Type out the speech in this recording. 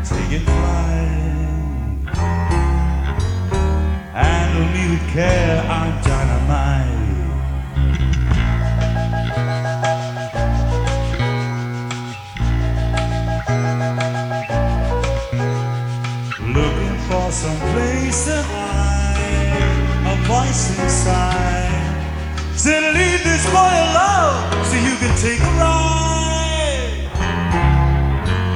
taking flight. Handle me with care, I'm dynamite. Looking for some place to hide, a voice inside said leave this boy alone so you can take a ride.